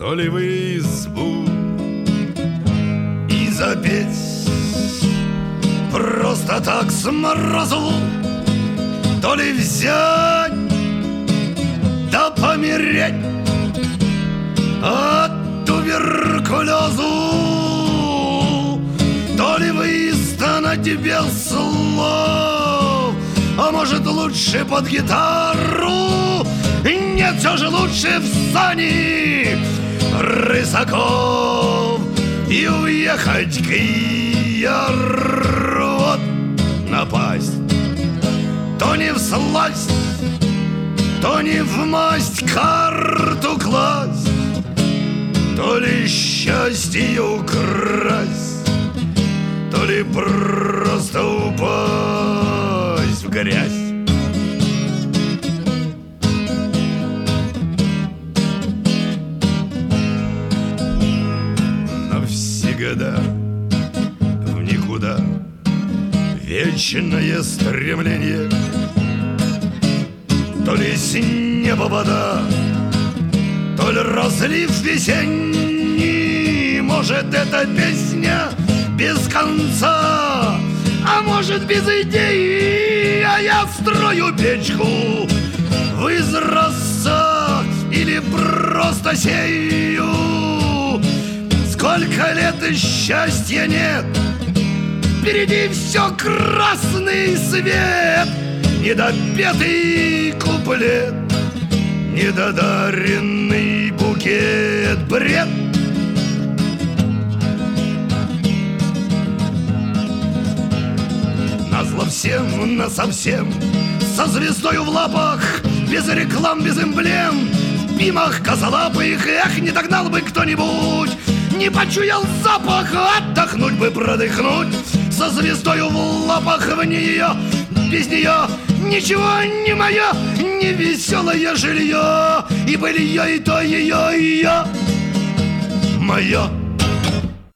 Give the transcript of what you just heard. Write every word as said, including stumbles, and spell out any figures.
то ли в избу и запеть просто так с морозу, то ли взять да помереть от туберкулезу, то ли выезд на тебе слов, а может лучше под гитару. Нет, все же лучше в сани рысаков и уехать к Яру. Вот напасть то не всласть, то не в масть карту класть, то ли счастье украсть, то ли просто упасть в грязь. Навсегда в никуда вечное стремление, то ли с неба вода, то ли разлив весенний. Может, эта песня без конца, а может, без идеи. А я строю печку в изразцах или просто сею. Сколько лет и счастья нет, впереди все красный свет, недопетый куплет, недодаренный букет, бред. Назло всем, насовсем, со звездою в лапах, без реклам, без эмблем, в бимах косолапых. Эх, не догнал бы кто-нибудь, не почуял запах, отдохнуть бы, продыхнуть, со звездою в лапах, в нее, без нее ничего не мое, не веселое жилье, и былье, и то ее, ее мое.